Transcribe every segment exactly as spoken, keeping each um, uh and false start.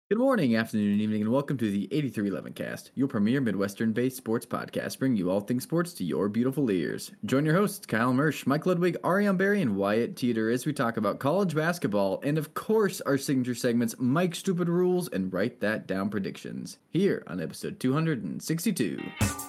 Good morning, afternoon, and evening, and welcome to the eighty-three eleven Cast, your premier Midwestern-based sports podcast, bringing you all things sports to your beautiful ears. Join your hosts, Kyle Mersch, Mike Ludwig, Ariane Berry, and Wyatt Teeter as we talk about college basketball, and of course, our signature segments, Mike Stupid Rules and Write That Down Predictions, here on episode two hundred sixty-two.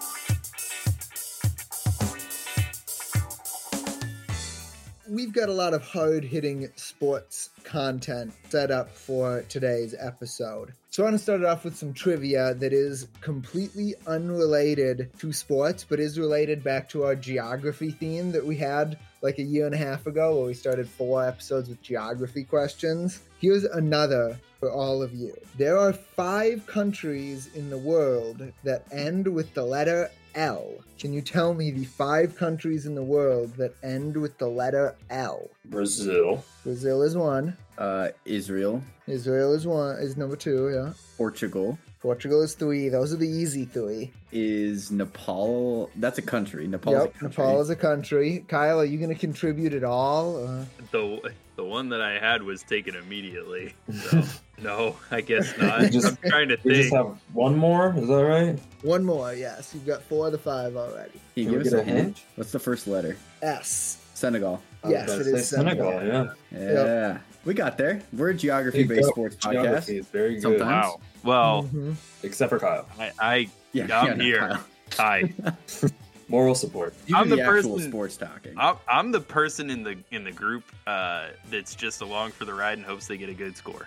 We've got a lot of hard-hitting sports content set up for today's episode. So I want to start it off with some trivia that is completely unrelated to sports, but is related back to our geography theme that we had like a year and a half ago, where we started four episodes with geography questions. Here's another for all of you. There are five countries in the world that end with the letter L. Can you tell me the five countries in the world that end with the letter L? Brazil. Brazil is one. Uh, Israel. Israel is one. Is number two, yeah. Portugal. Portugal is three. Those are the easy three. Is Nepal... That's a country. Nepal yep, is a country. Nepal is a country. Kyle, are you going to contribute at all? Uh... The the one that I had was taken immediately. So, no, I guess not. just, I'm trying to We think. just have one more, is that right? One more, yes. You've got four of the five already. Can you Can give we us get a a hint? hint? What's the first letter? S. Senegal. I was Yes, about it to is say Senegal. Senegal, yeah. Yeah. We got there. We're a There you geography-based go. sports Geography podcast. is very good. Sometimes. Wow. Well, Mhm. Except for Kyle. I, I Yeah, I'm yeah, no, here. Kyle. Hi. Moral support. You I'm do the actual person- sports talking. I'm, I'm the person in the in the group uh, that's just along for the ride and hopes they get a good score.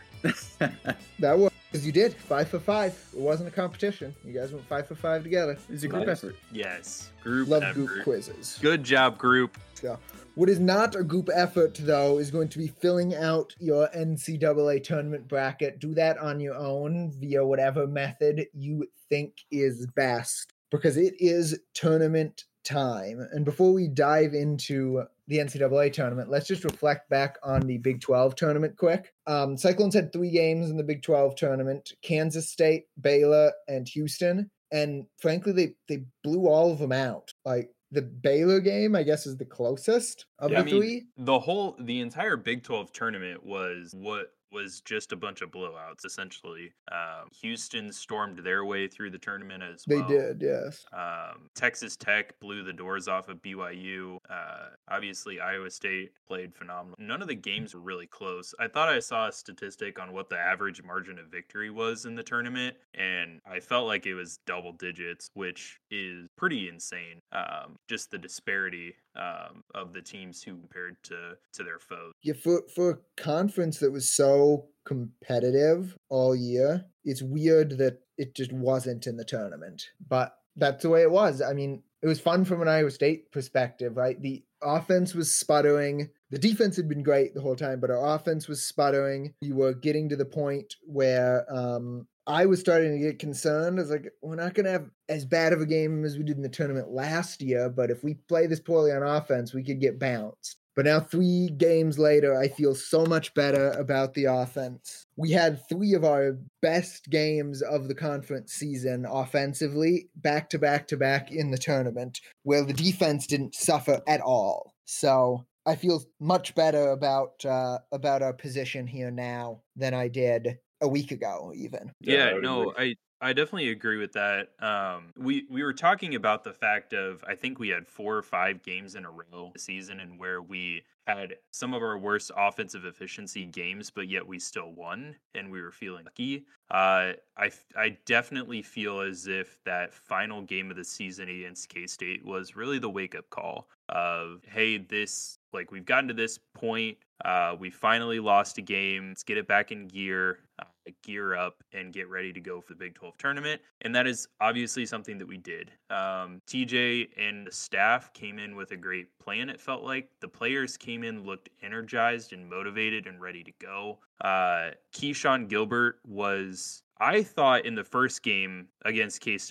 That was because you did five for five. It wasn't a competition. You guys went five for five together. It's a group Nice. effort. Yes, group Love effort. group quizzes. Good job, group. So, what is not a group effort, though, is going to be filling out your N C double A tournament bracket. Do that on your own via whatever method you think is best, because it is tournament time. And before we dive into the N C double A tournament, let's just reflect back on the Big twelve tournament quick. Um, Cyclones had three games in the Big twelve tournament: Kansas State, Baylor, and Houston. And frankly, they, they blew all of them out. Like, the Baylor game, I guess, is the closest of Yeah, the I mean, three. The whole, the entire Big twelve tournament was what was just a bunch of blowouts, essentially. Um, Houston stormed their way through the tournament as They well. did, yes. Um, Texas Tech blew the doors off of B Y U. Uh, obviously, Iowa State played phenomenal. None of the games were really close. I thought I saw a statistic on what the average margin of victory was in the tournament, and I felt like it was double digits, which is pretty insane. Um, just the disparity um, of the teams who compared to, to their foes. Yeah, for, for a conference that was so competitive all year, it's weird that it just wasn't in the tournament. But that's the way it was. I mean, it was fun from an Iowa State perspective, right? The offense was sputtering. The defense had been great the whole time, but our offense was sputtering. We were getting to the point where um, I was starting to get concerned. I was like, we're not going to have as bad of a game as we did in the tournament last year, but if we play this poorly on offense, we could get bounced. But now three games later, I feel so much better about the offense. We had three of our best games of the conference season offensively, back to back to back in the tournament, where the defense didn't suffer at all. So I feel much better about uh, about our position here now than I did a week ago, even. Yeah, Yeah, I would no, agree. I I definitely agree with that. Um, we we were talking about the fact of I think we had four or five games in a row this season, and where we had some of our worst offensive efficiency games, but yet we still won, and we were feeling lucky. Uh, I f- I definitely feel as if that final game of the season against K-State was really the wake up call of, hey, this like we've gotten to this point. Uh, we finally lost a game. Let's get it back in gear, uh, gear up, and get ready to go for the Big twelve tournament. And that is obviously something that we did. Um, T J and the staff came in with a great plan, it felt like. The players came in, looked energized and motivated and ready to go. Uh, Keyshawn Gilbert was, I thought in the first game against K-State,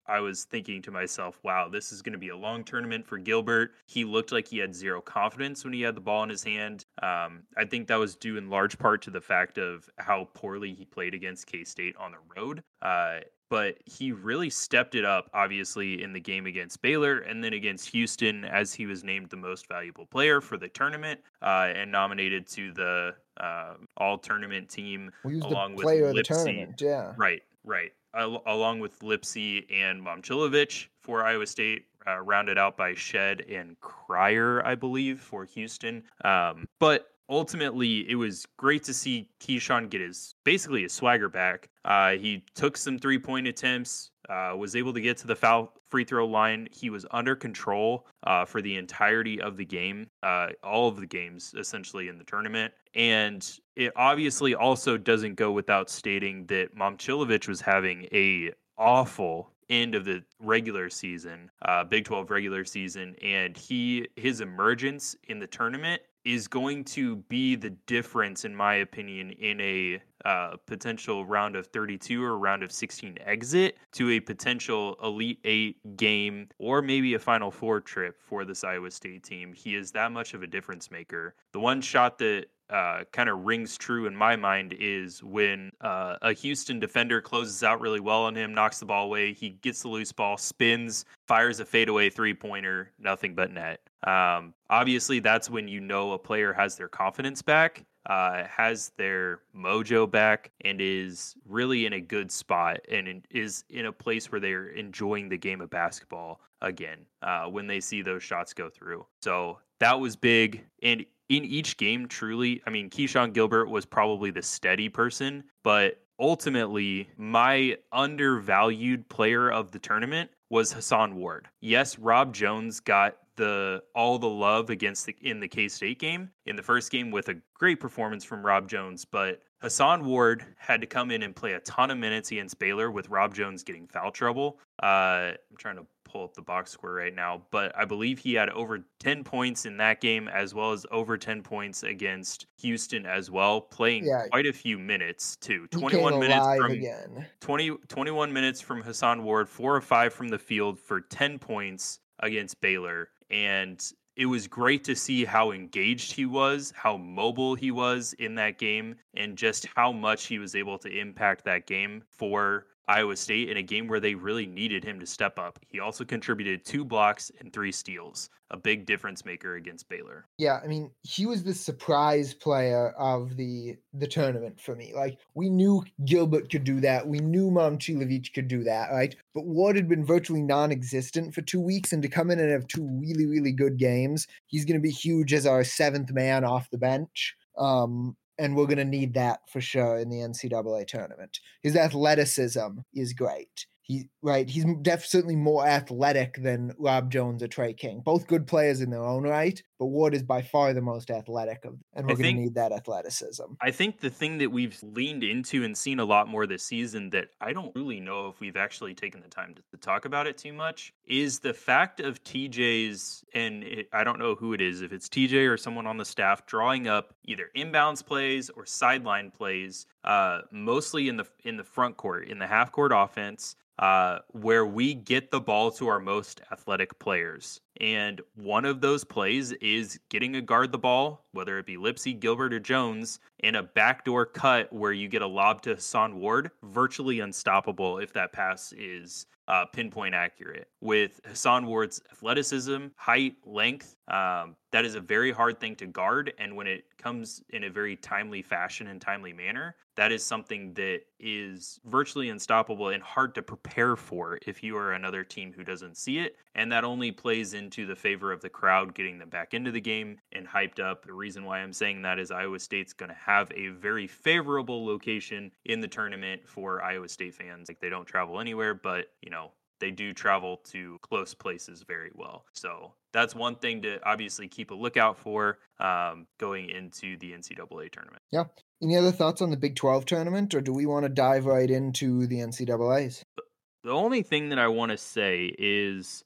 I was thinking to myself, wow, this is going to be a long tournament for Gilbert. He looked like he had zero confidence when he had the ball in his hand. Um, I think that was due in large part to the fact of how poorly he played against K-State on the road. Uh, but he really stepped it up, obviously, in the game against Baylor and then against Houston, as he was named the most valuable player for the tournament uh, and nominated to the uh, all-tournament team We used along the with player of the Lipsy. tournament, yeah. Right, right. Al- along with Lipsy and Momcilovic for Iowa State, uh, rounded out by Shed and Cryer, I believe, for Houston. Um, but ultimately, it was great to see Keyshawn get his basically his swagger back. Uh, he took some three point attempts, uh, was able to get to the foul free throw line. He was under control uh, for the entirety of the game, uh, all of the games essentially in the tournament. And it obviously also doesn't go without stating that Momcilovic was having a awful end of the regular season, uh, Big twelve regular season, and he his emergence in the tournament is going to be the difference, in my opinion, in a uh, potential round of thirty-two or round of sixteen exit to a potential Elite Eight game or maybe a Final Four trip for this Iowa State team. He is that much of a difference maker. The one shot that uh, kind of rings true in my mind is when uh, a Houston defender closes out really well on him, knocks the ball away, he gets the loose ball, spins, fires a fadeaway three-pointer, nothing but net. Um, obviously, that's when you know a player has their confidence back, uh, has their mojo back, and is really in a good spot and in, is in a place where they're enjoying the game of basketball again uh, when they see those shots go through. So that was big. And in each game, truly, I mean, Keyshawn Gilbert was probably the steady person, but ultimately, my undervalued player of the tournament was Hassan Ward. Yes, Rob Jones got the all the love against the in the K-State game in the first game with a great performance from Rob Jones, but Hassan Ward had to come in and play a ton of minutes against Baylor with Rob Jones getting foul trouble. Uh, I'm trying to pull up the box score right now, but I believe he had over ten points in that game as well as over ten points against Houston as well, playing Yeah. quite a few minutes too. He twenty-one came minutes alive from again. twenty, twenty-one minutes from Hassan Ward, four or five from the field for ten points against Baylor. And it was great to see how engaged he was, how mobile he was in that game, and just how much he was able to impact that game for Iowa State in a game where they really needed him to step up. He also contributed two blocks and three steals, a big difference maker against Baylor. Yeah, I mean, he was the surprise player of the the tournament for me. Like, we knew Gilbert could do that. We knew Momcilovic could do that, right? But Ward had been virtually non-existent for two weeks, and to come in and have two really, really good games, he's going to be huge as our seventh man off the bench. Um, and we're going to need that for sure in the N C double A tournament. His athleticism is great. He right. He's definitely more athletic than Rob Jones or Trey King. Both good players in their own right, but Ward is by far the most athletic of them, and we're going to need that athleticism. I think the thing that we've leaned into and seen a lot more this season that I don't really know if we've actually taken the time to, to talk about it too much is the fact of T J's, and it, I don't know who it is, if it's T J or someone on the staff, drawing up either inbounds plays or sideline plays, uh, mostly in the in the front court, in the half court offense, uh, where we get the ball to our most athletic players. And one of those plays is getting a guard the ball, whether it be Lipsy, Gilbert, or Jones, in a backdoor cut where you get a lob to Hassan Ward, virtually unstoppable if that pass is uh, pinpoint accurate. With Hassan Ward's athleticism, height, length, um, that is a very hard thing to guard. And when it comes in a very timely fashion and timely manner, that is something that is virtually unstoppable and hard to prepare for if you are another team who doesn't see it. And that only plays into the favor of the crowd getting them back into the game and hyped up. The reason why I'm saying that is Iowa State's going to have a very favorable location in the tournament for Iowa State fans. Like, they don't travel anywhere, but, you know, they do travel to close places very well. So that's one thing to obviously keep a lookout for um, going into the N C double A tournament. Yeah. Any other thoughts on the Big twelve tournament, or do we want to dive right into the N C double A's? The only thing that I want to say is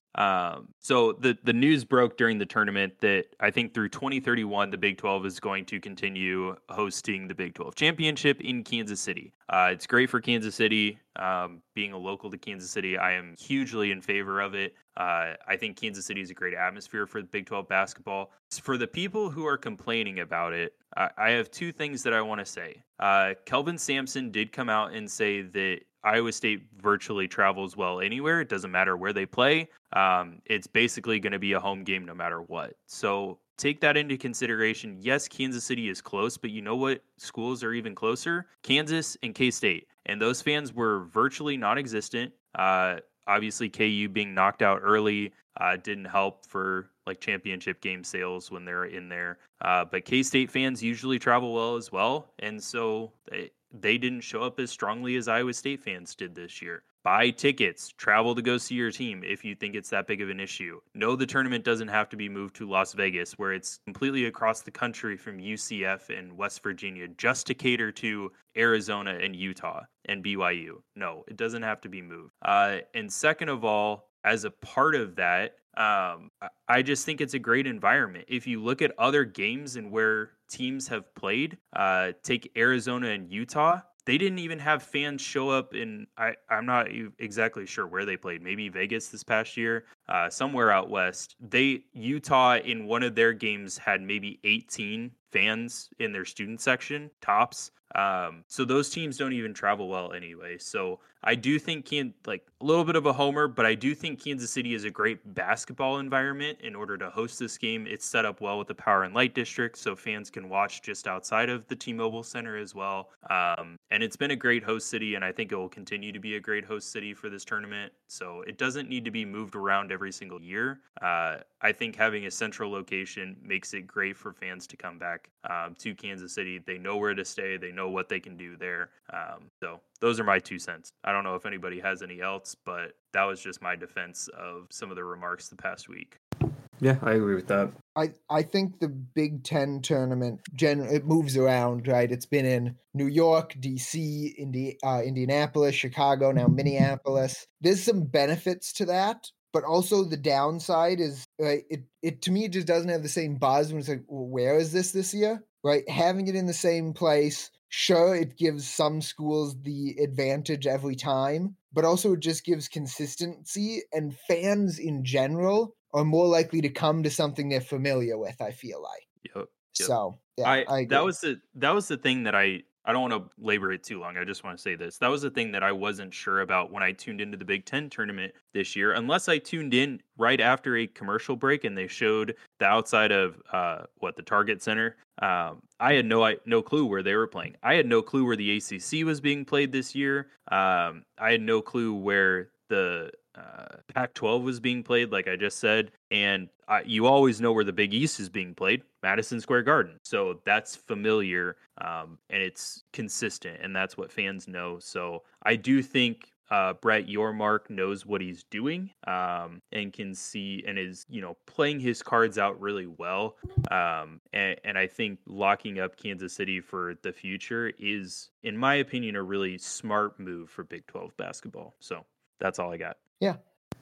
Um, so the, the news broke during the tournament that I think through twenty thirty-one, the Big twelve is going to continue hosting the Big twelve championship in Kansas City. Uh, it's great for Kansas City. Um, being a local to Kansas City, I am hugely in favor of it. Uh, I think Kansas City is a great atmosphere for the Big twelve basketball. For the people who are complaining about it, I, I have two things that I want to say. Uh, Kelvin Sampson did come out and say that Iowa State virtually travels well anywhere. It doesn't matter where they play. Um, it's basically going to be a home game no matter what. So take that into consideration. Yes, Kansas City is close, but you know what schools are even closer? Kansas and K-State. And those fans were virtually non-existent. Uh, obviously, K U being knocked out early uh, didn't help for like championship game sales when they're in there. Uh, but K-State fans usually travel well as well. And so they, they didn't show up as strongly as Iowa State fans did this year. Buy tickets, travel to go see your team if you think it's that big of an issue. No, the tournament doesn't have to be moved to Las Vegas, where it's completely across the country from U C F and West Virginia just to cater to Arizona and Utah and B Y U. No, it doesn't have to be moved. Uh, and second of all, as a part of that, um, I just think it's a great environment. If you look at other games and where teams have played, uh, take Arizona and Utah, they didn't even have fans show up in, I, I'm not exactly sure where they played, maybe Vegas this past year, uh, somewhere out west. They, Utah in one of their games had maybe eighteen fans in their student section, tops. Um, so those teams don't even travel well anyway. So I do think can like a little bit of a homer, but I do think Kansas City is a great basketball environment in order to host this game. It's set up well with the Power and Light District, so fans can watch just outside of the T-Mobile Center as well. Um, and it's been a great host city, and I think it will continue to be a great host city for this tournament. So it doesn't need to be moved around every single year. Uh, I think having a central location makes it great for fans to come back um, to Kansas City. They know where to stay. They know what they can do there. Um, so those are my two cents. I don't know if anybody has any else, but that was just my defense of some of the remarks the past week. Yeah, I agree with that. I, I think the Big Ten tournament, gen- it moves around, right? It's been in New York, D C, Indi- uh, Indianapolis, Chicago, now Minneapolis. There's some benefits to that, but also the downside is, right, it, it to me, it just doesn't have the same buzz when it's like, well, where is this this year? Right? Having it in the same place, sure, it gives some schools the advantage every time, but also it just gives consistency, and fans in general are more likely to come to something they're familiar with, I feel like. Yep. Yep. So, yeah, I, I agree. that was the that was the thing that I I don't want to labor it too long. I just want to say this. That was the thing that I wasn't sure about when I tuned into the Big Ten tournament this year, unless I tuned in right after a commercial break and they showed the outside of uh, what the Target Center. Um, I had no I, no clue where they were playing. I had no clue where the A C C was being played this year. Um, I had no clue where the uh, Pac twelve was being played, like I just said, and I, you always know where the Big East is being played, Madison Square Garden. So that's familiar, um, and it's consistent, and that's what fans know. So I do think uh, Brett Yormark knows what he's doing, um, and can see and is, you know, playing his cards out really well. Um, and, and I think locking up Kansas City for the future is, in my opinion, a really smart move for Big twelve basketball. So that's all I got. Yeah.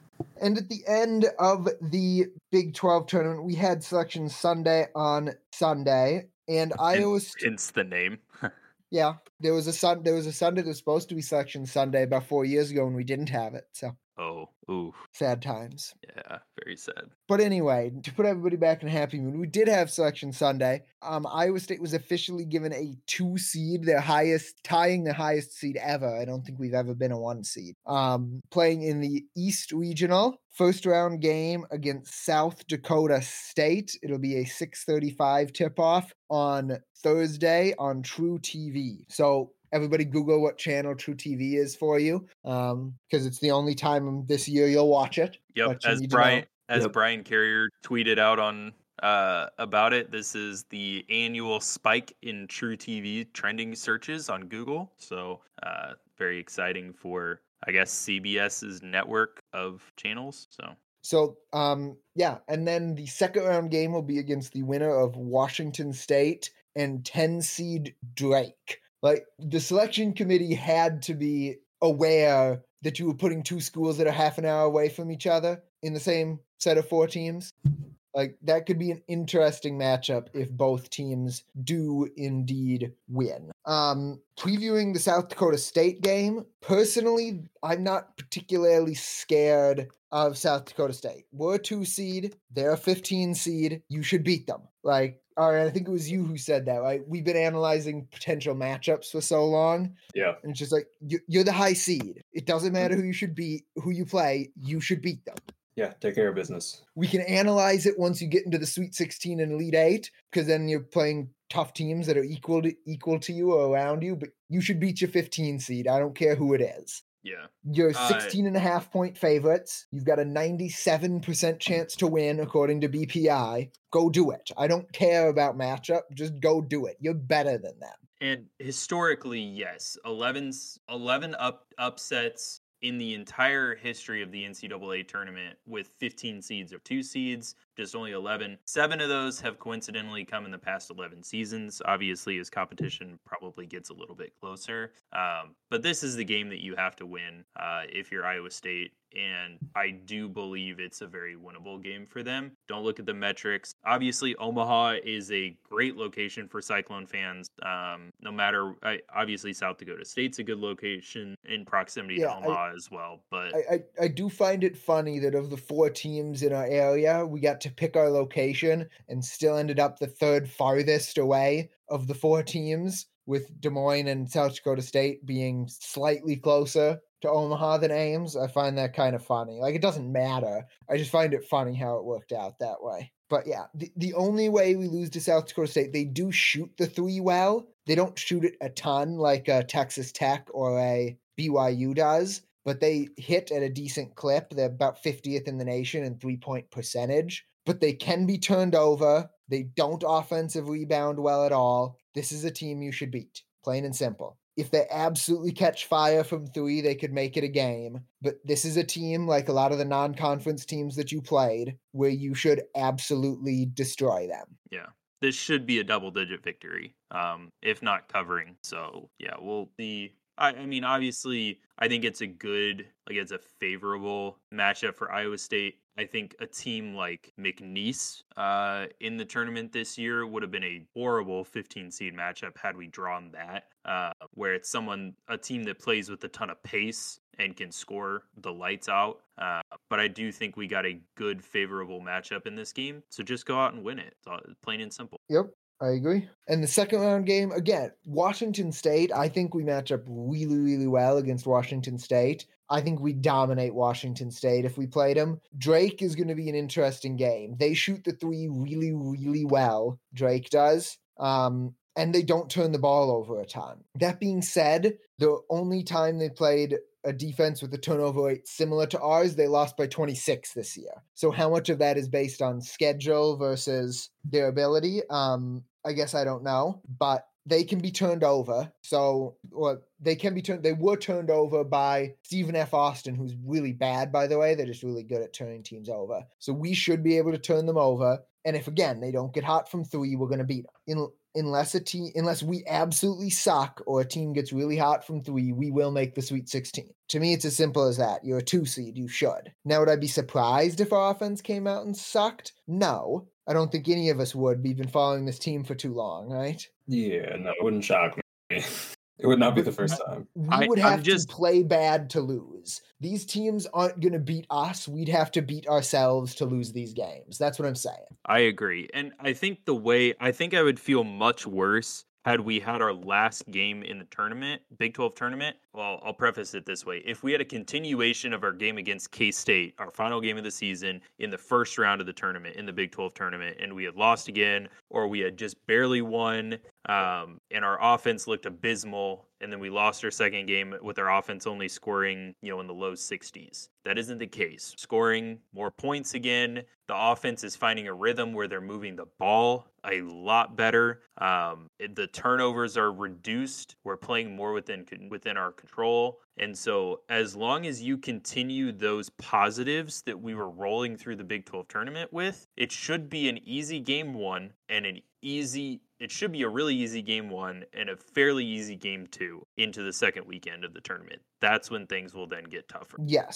And at the end of the Big twelve tournament, we had Selection Sunday on Sunday, and Iowa St- hence the name. Yeah, there was a sun. There was a Sunday that was supposed to be Selection Sunday about four years ago, and we didn't have it. So, oh, ooh, sad times. Yeah, very sad. But anyway, to put everybody back in a happy mood, we did have Selection Sunday. Um, Iowa State was officially given a two seed, their highest, tying the highest seed ever. I don't think we've ever been a one seed. Um, playing in the East Regional first round game against South Dakota State. It'll be a six thirty-five tip off on Thursday on True T V. So everybody Google what channel True T V is for you, um, because it's the only time this year you'll watch it. Yep, as Brian as yep. Brian Carrier tweeted out on uh, about it, this is the annual spike in True T V trending searches on Google. So uh, very exciting for, I guess, CBS's network of channels. So. So, um, yeah, and then the second round game will be against the winner of Washington State and ten seed Drake. Like, the selection committee had to be aware that you were putting two schools that are half an hour away from each other. in the same set of four teams. Like, that could be an interesting matchup if both teams do indeed win. Um, previewing the South Dakota State game, personally, I'm not particularly scared of South Dakota State. We're a two seed, they're a fifteen seed. You should beat them. Like, all right, I think it was you who said that, right? We've been analyzing potential matchups for so long. Yeah. And it's just like, you, you're the high seed. It doesn't matter who you should beat, who you play, you should beat them. Yeah, take care of business. We can analyze it once you get into the Sweet sixteen and Elite Eight, because then you're playing tough teams that are equal to equal to you or around you, but you should beat your fifteen seed. I don't care who it is. Yeah. You're Uh, sixteen and a half point favorites. You've got a ninety-seven percent chance to win, according to B P I. Go do it. I don't care about matchup. Just go do it. You're better than them. And historically, yes, eleven's, eleven up upsets in the entire history of the N C double A tournament with fifteen seeds or two seeds, just only eleven. Seven of those have coincidentally come in the past eleven seasons. Obviously, as competition probably gets a little bit closer. Um, but this is the game that you have to win uh, if you're Iowa State. And I do believe it's a very winnable game for them. Don't look at the metrics. Obviously, Omaha is a great location for Cyclone fans. Um, no matter, I, obviously, South Dakota State's a good location in proximity Yeah, to I- Omaha as well. But I, I, I do find it funny that of the four teams in our area, we got to pick our location and still ended up the third farthest away of the four teams, with Des Moines and South Dakota State being slightly closer to Omaha than Ames. I find that kind of funny. Like, it doesn't matter. I just find it funny how it worked out that way. But yeah, the, the only way we lose to South Dakota State, they do shoot the three well. They don't shoot it a ton like a Texas Tech or a B Y U does, but they hit at a decent clip. They're about fiftieth in the nation in three-point percentage, but they can be turned over. They don't offensive rebound well at all. This is a team you should beat, plain and simple. If they absolutely catch fire from three, they could make it a game. But this is a team, like a lot of the non-conference teams that you played, where you should absolutely destroy them. yeah, this should be a double-digit victory, um, if not covering. So yeah, we'll see. I, I mean, obviously, I think it's a good, like it's a favorable matchup for Iowa State. I think a team like McNeese uh, in the tournament this year would have been a horrible fifteen seed matchup had we drawn that, uh, where it's someone, a team that plays with a ton of pace and can score the lights out. Uh, but I do think we got a good, favorable matchup in this game. So just go out and win it. It's all- plain and simple. Yep, I agree. And the second round game, again, Washington State, I think we match up really, really well against Washington State. I think we dominate Washington State if we played them. Drake is going to be an interesting game. They shoot the three really, really well, Drake does. Um, and they don't turn the ball over a ton. That being said, the only time they played a defense with a turnover rate similar to ours, they lost by twenty-six this year. So how much of that is based on schedule versus their ability? Um, I guess I don't know, but they can be turned over. So, well, they can be turned, they were turned over by Stephen F. Austin, who's really bad, by the way. They're just really good at turning teams over. So we should be able to turn them over. And if, again, they don't get hot from three, we're going to beat them. In, unless a team, unless we absolutely suck or a team gets really hot from three, we will make the Sweet sixteen. To me, it's as simple as that. You're a two seed. You should. Now, would I be surprised if our offense came out and sucked? No. I don't think any of us would. We've been following this team for too long, right? Yeah, no, it wouldn't shock me. It would not be the first time. We I- would I'm have just- to play bad to lose. These teams aren't going to beat us. We'd have to beat ourselves to lose these games. That's what I'm saying. I agree. And I think the way, I think I would feel much worse had we had our last game in the tournament, Big twelve tournament. Well, I'll preface it this way. If we had a continuation of our game against K-State, our final game of the season, in the first round of the tournament, in the Big twelve tournament, and we had lost again, or we had just barely won, um, and our offense looked abysmal, and then we lost our second game with our offense only scoring, you know, in the low sixties. That isn't the case. Scoring more points again. The offense is finding a rhythm where they're moving the ball a lot better. Um, it- the turnovers are reduced. We're playing more within within our control. And so as long as you continue those positives that we were rolling through the Big twelve tournament with, it should be an easy game one and an easy it should be a really easy game one and a fairly easy game two into the second weekend of the tournament. That's when things will then get tougher. Yes.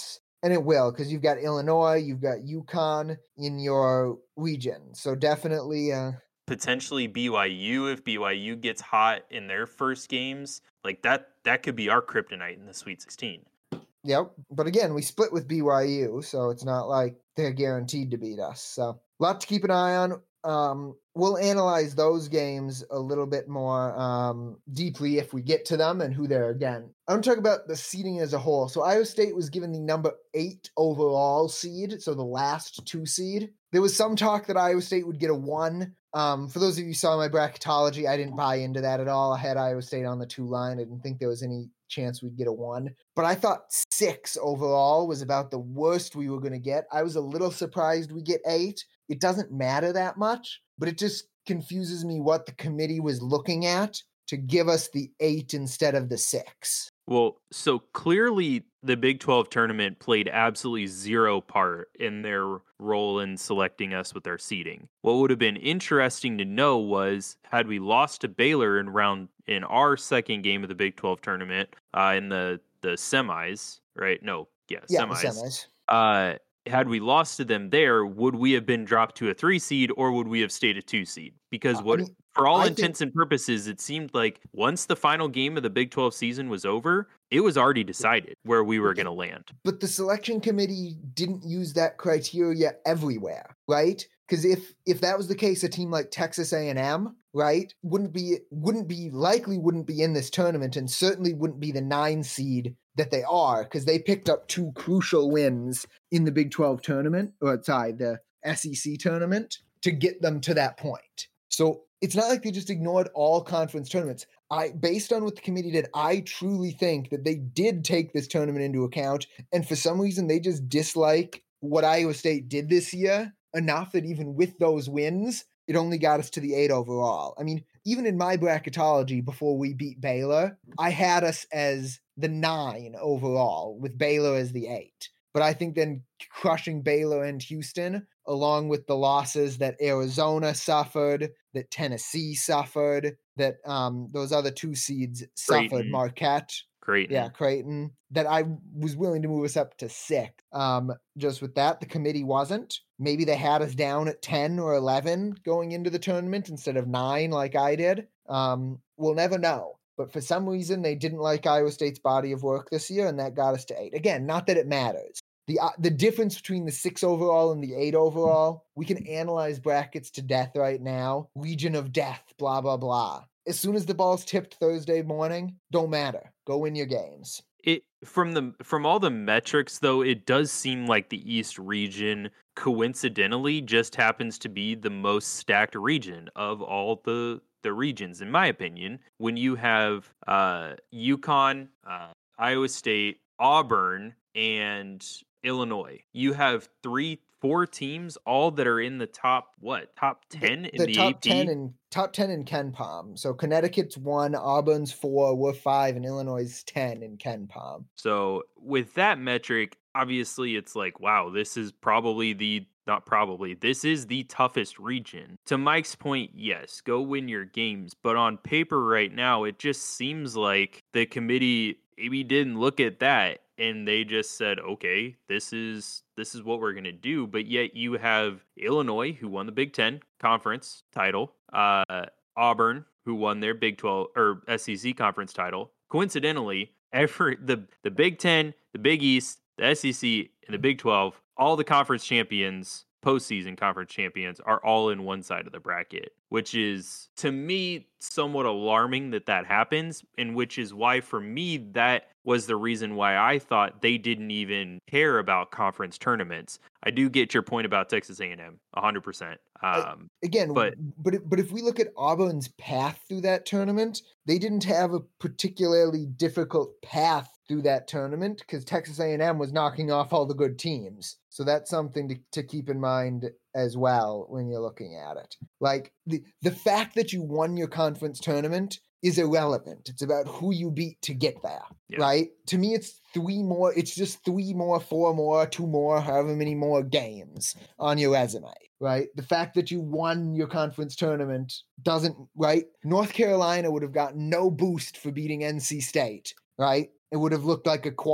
And it will, because you've got Illinois, you've got UConn in your region. So definitely... Uh, potentially B Y U if B Y U gets hot in their first games. Like that that could be our kryptonite in the Sweet sixteen. Yep. But again, we split with B Y U, so it's not like they're guaranteed to beat us. So a lot to keep an eye on. Um, we'll analyze those games a little bit more um, deeply if we get to them and who they're again. I'm going to talk about the seeding as a whole. So Iowa State was given the number eight overall seed, so the last two seed. There was some talk that Iowa State would get a one. Um, for those of you who saw my bracketology, I didn't buy into that at all. I had Iowa State on the two line. I didn't think there was any chance we'd get a one. But I thought six overall was about the worst we were going to get. I was a little surprised we get eight. It doesn't matter that much, but it just confuses me what the committee was looking at to give us the eight instead of the six. Well, so clearly the Big twelve tournament played absolutely zero part in their role in selecting us with our seeding. What would have been interesting to know was had we lost to Baylor in round in our second game of the Big twelve tournament uh, in the the semis, right? No, yeah, Yeah, semis. the semis. Uh, had we lost to them there, would we have been dropped to a three seed or would we have stayed a two seed? Because Uh, what, I mean, for all I intents think- and purposes, it seemed like once the final game of the Big twelve season was over, it was already decided where we were going to land. But the selection committee didn't use that criteria everywhere, right? Because if if that was the case, a team like Texas A and M, right, wouldn't be wouldn't be likely wouldn't be in this tournament, and certainly wouldn't be the nine seed that they are, because they picked up two crucial wins in the Big twelve tournament, or sorry, the S E C tournament, to get them to that point. So it's not like they just ignored all conference tournaments. I, based on what the committee did, I truly think that they did take this tournament into account, and for some reason they just dislike what Iowa State did this year enough that even with those wins, it only got us to the eight overall. I mean, even in my bracketology before we beat Baylor, I had us as the nine overall, with Baylor as the eight. But I think then crushing Baylor and Houston, along with the losses that Arizona suffered, that Tennessee suffered, that um, those other two seeds suffered, Creighton. Marquette, Creighton. yeah, Creighton, that I was willing to move us up to six. Um, just with that, the committee wasn't. Maybe they had us down at ten or eleven going into the tournament instead of nine like I did. Um, we'll never know. But for some reason, they didn't like Iowa State's body of work this year, and that got us to eight. Again, not that it matters. The uh, the difference between the six overall and the eight overall, we can analyze brackets to death right now. Legion of death, blah, blah, blah. As soon as the ball's tipped Thursday morning, don't matter. Go win your games. It from the from all the metrics though, it does seem like the East region coincidentally just happens to be the most stacked region of all the the regions, in my opinion. When you have uh, UConn, uh, Iowa State, Auburn, and Illinois, you have three, four teams, all that are in the top what top ten in the, the, top A P. ten and top ten in Ken Palm. So Connecticut's one, Auburn's four, we're five, and Illinois is ten in Ken Palm. So with that metric, obviously it's like, wow, this is probably the not probably this is the toughest region. To Mike's point, yes, go win your games, but on paper right now, it just seems like the committee maybe didn't look at that and they just said, okay, this is this is what we're gonna do. But yet you have Illinois, who won the Big Ten conference title, uh, Auburn, who won their Big twelve or S E C conference title. Coincidentally, every the the Big Ten, the Big East, the S E C, and the Big twelve, all the conference champions, postseason conference champions, are all in one side of the bracket, which is, to me, somewhat alarming that that happens, and which is why, for me, that was the reason why I thought they didn't even care about conference tournaments. I do get your point about Texas A and M, one hundred percent. Um, Again, but but if, but if we look at Auburn's path through that tournament, they didn't have a particularly difficult path through that tournament because Texas A and M was knocking off all the good teams. So that's something to, to keep in mind as well when you're looking at it. Like the the fact that you won your conference tournament is irrelevant. It's about who you beat to get there, Yeah. right? To me, it's three more. It's just three more, four more, two more, however many more games on your resume, right? The fact that you won your conference tournament doesn't, right? North Carolina would have gotten no boost for beating N C State, right? It would have looked like a quad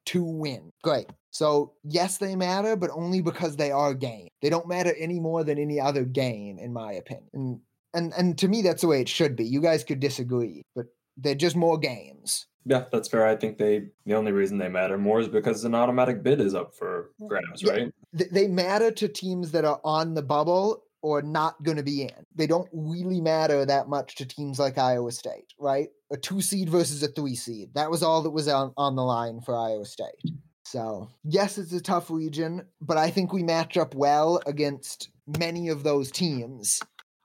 to win. Great. So yes, they matter, but only because they are game. They don't matter any more than any other game, in my opinion. And and and to me, that's the way it should be. You guys could disagree, but they're just more games. Yeah, that's fair. I think they the only reason they matter more is because an automatic bid is up for grabs, Yeah, right? th- They matter to teams that are on the bubble or not going to be in. They don't really matter that much to teams like Iowa State, right? A two seed versus a three seed. That was all that was on, on the line for Iowa State. So, yes, it's a tough region, but I think we match up well against many of those teams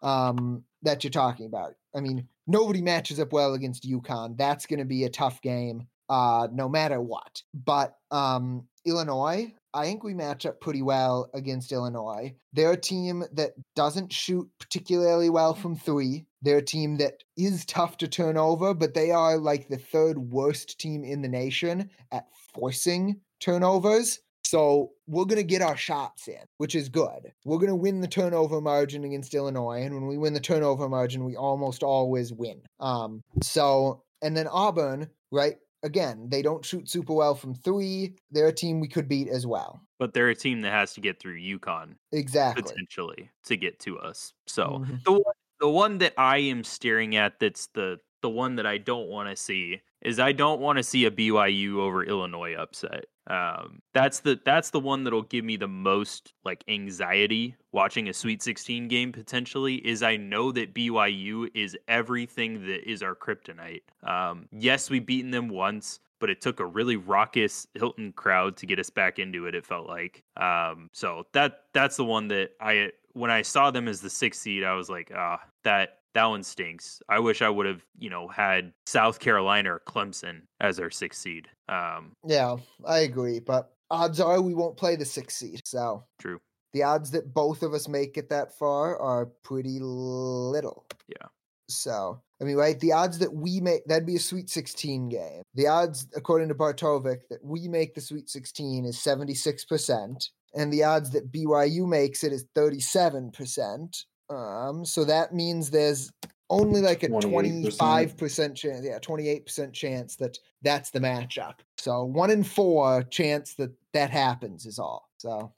um, that you're talking about. I mean, nobody matches up well against UConn. That's going to be a tough game uh, no matter what. But um, Illinois, I think we match up pretty well against Illinois. They're a team that doesn't shoot particularly well from three. They're a team that is tough to turn over, but they are like the third worst team in the nation at forcing turnovers. So we're going to get our shots in, which is good. We're going to win the turnover margin against Illinois. And when we win the turnover margin, we almost always win. Um, so, and then Auburn, right? Again, they don't shoot super well from three. They're a team we could beat as well. But they're a team that has to get through UConn Exactly. potentially to get to us. So Mhm. the one, the one that I am staring at, that's the the one that I don't want to see, is I don't want to see a B Y U over Illinois upset. Um, that's the that's the one that'll give me the most like anxiety watching a Sweet sixteen game potentially. Is I know that B Y U is everything that is our kryptonite. Um, yes, we've beaten them once, but it took a really raucous Hilton crowd to get us back into it, it felt like. Um, so that that's the one that I, when I saw them as the sixth seed, I was like, ah, that that one stinks. I wish I would have, you know, had South Carolina or Clemson as our sixth seed. Um, Yeah, I agree. But odds are we won't play the sixth seed. So true. the odds that both of us make it that far are pretty little. Yeah. So, I mean, right, the odds that we make, that'd be a Sweet sixteen game. The odds, according to Bartovic, that we make the Sweet sixteen is seventy-six percent. And the odds that B Y U makes it is thirty-seven percent. Um, so that means there's only like a twenty-eight percent. twenty-five percent chance, yeah, twenty-eight percent chance that that's the matchup. So one in four chance that that happens is all. So,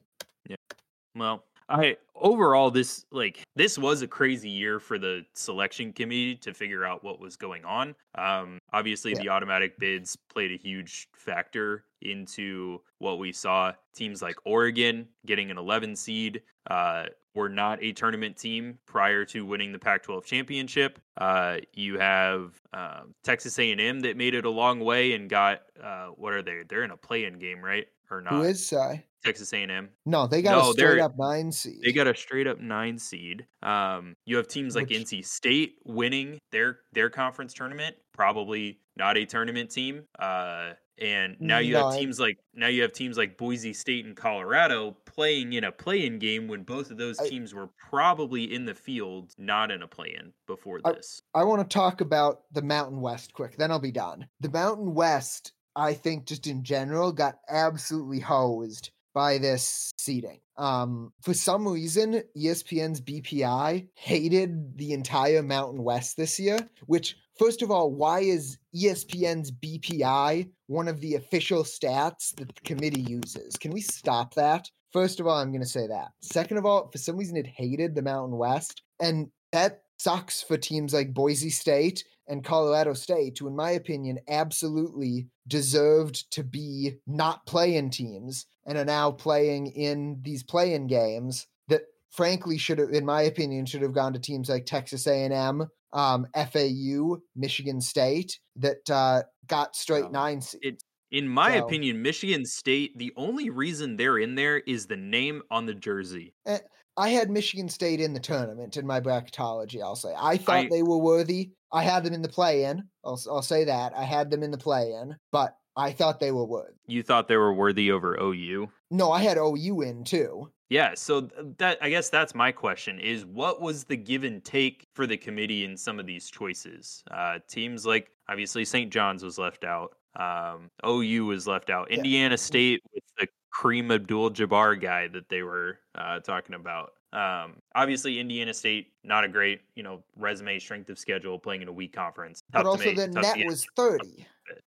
Well, I overall this like this was a crazy year for the selection committee to figure out what was going on. Um, obviously, Yeah. the automatic bids played a huge factor into what we saw. Teams like Oregon getting an eleven seed uh, were not a tournament team prior to winning the Pac twelve championship. Uh, you have uh, Texas A and M that made it a long way and got uh, what are they? They're in a play-in game, right? Or not? who is uh, Texas A and M. no, they got No, a straight they're- up nine seed. They got a straight up nine seed. Um, you have teams like Which- N C State winning their their conference tournament, probably not a tournament team. Uh, and now you No, have I- teams like now you have teams like Boise State and Colorado playing in a play-in game when both of those I- teams were probably in the field, not in a play-in before I- this. I want to talk about the Mountain West quick, then I'll be done. The Mountain West, I think, just in general, got absolutely hosed by this seeding. Um, for some reason, E S P N's B P I hated the entire Mountain West this year, which, first of all, why is E S P N's B P I one of the official stats that the committee uses? Can we stop that? First of all, I'm going to say that. Second of all, for some reason, it hated the Mountain West, and that sucks for teams like Boise State and Colorado State, who, in my opinion, absolutely deserved to be not play-in teams and are now playing in these play-in games that, frankly, should have, in my opinion, should have gone to teams like Texas A and M, um, F A U, Michigan State, that uh, got straight No, nine seeds. it- In my So- opinion, Michigan State, the only reason they're in there is the name on the jersey. I had Michigan State in the tournament in my bracketology, I'll say. I thought I- they were worthy. I had them in the play-in. I'll, I'll say that. I had them in the play-in, but I thought they were worthy. You thought they were worthy over O U? No, I had O U in too. Yeah, so th- that I guess that's my question is what was the give and take for the committee in some of these choices? Uh, teams like obviously Saint John's was left out. Um, O U was left out. Yeah. Indiana State with the Kareem Abdul-Jabbar guy that they were uh, talking about. Um, obviously Indiana State, not a great, you know, resume strength of schedule playing in a weak conference. But Tough to also make- the tough to net get- was thirty.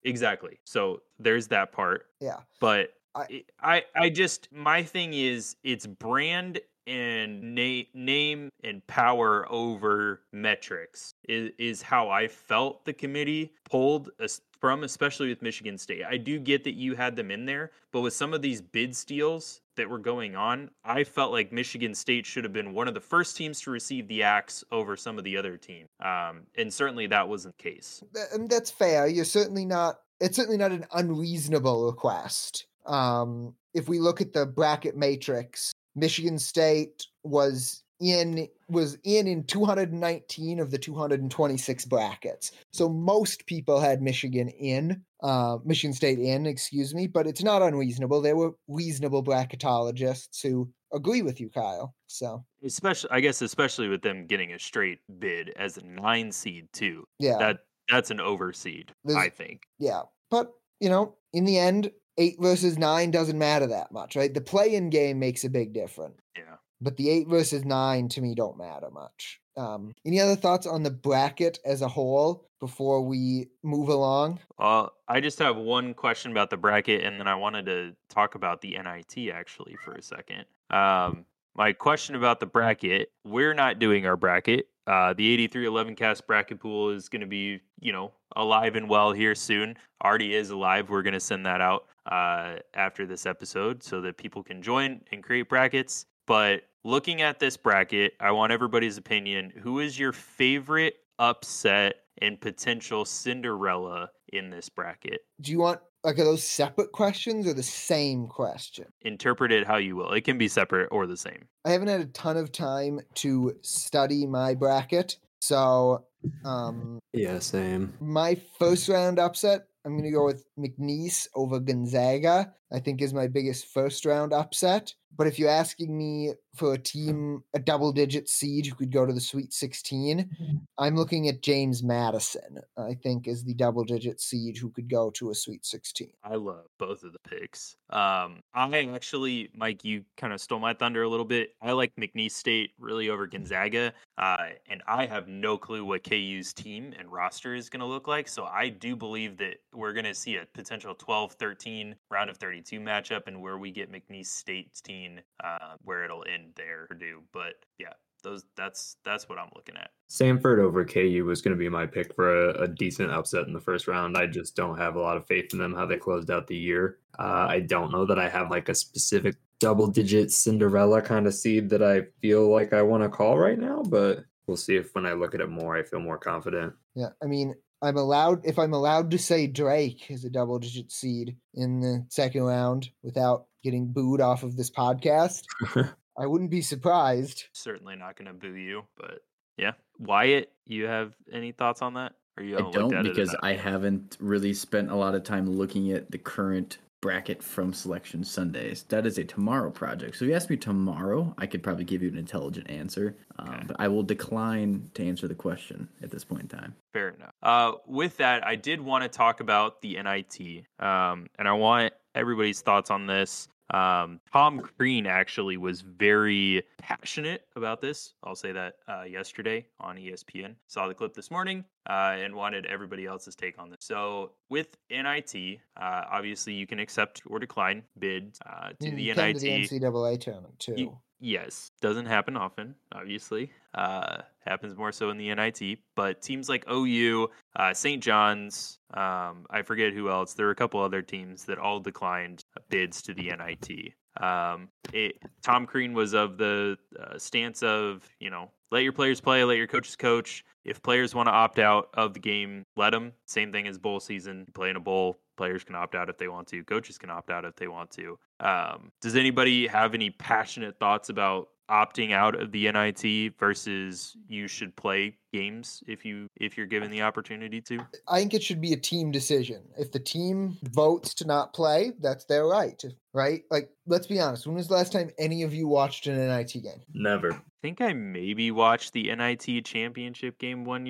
exactly. So there's that part. Yeah. But I- I, I just, my thing is, it's brand and na- name and power over metrics is, is how I felt the committee pulled us from, especially with Michigan State. I do get that you had them in there, but with some of these bid steals that were going on, I felt like Michigan State should have been one of the first teams to receive the axe over some of the other teams. Um, and certainly that wasn't the case. Th- and that's fair. You're certainly not, it's certainly not an unreasonable request. Um, if we look at the bracket matrix, Michigan State was in was in in two hundred nineteen of the two hundred twenty-six brackets. So most people had Michigan in, uh, Michigan State in, excuse me, but it's not unreasonable. There were reasonable bracketologists who agree with you, Kyle. So Especially, I guess, especially with them getting a straight bid as a nine seed too. yeah, That that's an overseed, There's- I think. yeah. But you know, in the end, eight versus nine doesn't matter that much, right? The play-in game makes a big difference. Yeah. But the eight versus nine to me don't matter much. Um, any other thoughts on the bracket as a whole before we move along? Uh, I just have one question about the bracket, and then I wanted to talk about the N I T actually for a second. Um, my question about the bracket: we're not doing our bracket. Uh, the eighty-three eleven cast bracket pool is going to be, you know, alive and well here soon. Already is alive. We're going to send that out uh, after this episode so that people can join and create brackets. But looking at this bracket, I want everybody's opinion. Who is your favorite upset and potential Cinderella in this bracket? Do you want, like, are those separate questions or the same question? Interpret it how you will. It can be separate or the same. I haven't had a ton of time to study my bracket. So, um, Yeah, same. my first round upset, I'm going to go with McNeese over Gonzaga, I think is my biggest first round upset. But if you're asking me for a team, a double digit seed who could go to the Sweet sixteen, I'm looking at James Madison, I think is the double digit seed who could go to a Sweet sixteen. I love both of the picks. Um, I actually, Mike, you kind of stole my thunder a little bit. I like McNeese State really over Gonzaga, uh, and I have no clue what K U's team and roster is going to look like. So I do believe that we're going to see a potential twelve thirteen round of thirty-two matchup, and where we get McNeese State's team, uh, where it'll end there, Purdue. But yeah, those that's that's what I'm looking at. Samford over K U was going to be my pick for a, a decent upset in the first round. I just don't have a lot of faith in them, how they closed out the year. Uh, I don't know that I have like a specific double-digit Cinderella kind of seed that I feel like I want to call right now, but we'll see if when I look at it more, I feel more confident. Yeah, I mean, I'm allowed, if I'm allowed to say Drake is a double digit seed in the second round without getting booed off of this podcast, I wouldn't be surprised. Certainly not going to boo you, but yeah. Wyatt, you have any thoughts on that? Or you I haven't looked don't at it because enough I yet? haven't really spent a lot of time looking at the current bracket from Selection Sundays. That is a tomorrow project. So if you ask me tomorrow, I could probably give you an intelligent answer. Um, Okay. But I will decline to answer the question at this point in time. Fair enough. Uh, with that, I did want to talk about the N I T, um, and I want everybody's thoughts on this. Um, Tom Crean actually was very passionate about this. I'll say that uh, yesterday on E S P N. Saw the clip this morning uh, and wanted everybody else's take on this. So with N I T, uh, obviously you can accept or decline bids uh, to You the can to the N I T. N C double A tournament too. You- Yes, doesn't happen often, obviously. Uh, happens more so in the N I T. But teams like O U, uh, Saint John's, um, I forget who else. There were a couple other teams that all declined bids to the N I T. Um, it, Tom Crean was of the uh, stance of, you know, let your players play, let your coaches coach. If players want to opt out of the game, let them. Same thing as bowl season. You play in a bowl, players can opt out if they want to. Coaches can opt out if they want to. Um, does anybody have any passionate thoughts about opting out of the N I T versus you should play games if you if you're given the opportunity to? I think it should be a team decision. If the team votes to not play, that's their right, right? Like, let's be honest. When was the last time any of you watched an N I T game? Never. I think I maybe watched the N I T championship game one year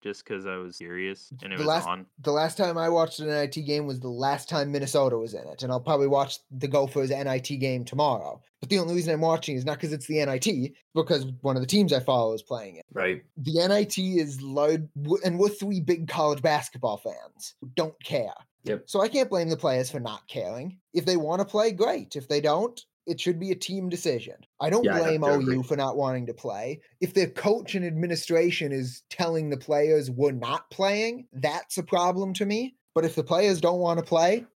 just because I was curious and it The was last on. the last time I watched an N I T game was the last time Minnesota was in it, and I'll probably watch the Gophers N I T game tomorrow. But the only reason I'm watching is not because it's the N I T, because one of the teams I follow is playing it. Right. The N I T is loud, and we're three big college basketball fans who don't care. Yep. So I can't blame the players for not caring. If they want to play, great. If they don't, it should be a team decision. I don't Yeah, I have blame to O U agree. for not wanting to play. If their coach and administration is telling the players we're not playing, that's a problem to me. But if the players don't want to play,